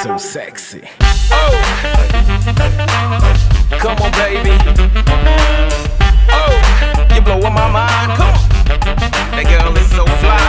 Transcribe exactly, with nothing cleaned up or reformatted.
so sexy. Oh, come on, baby. Oh, you're blowing my mind. Come on, that girl is so fly.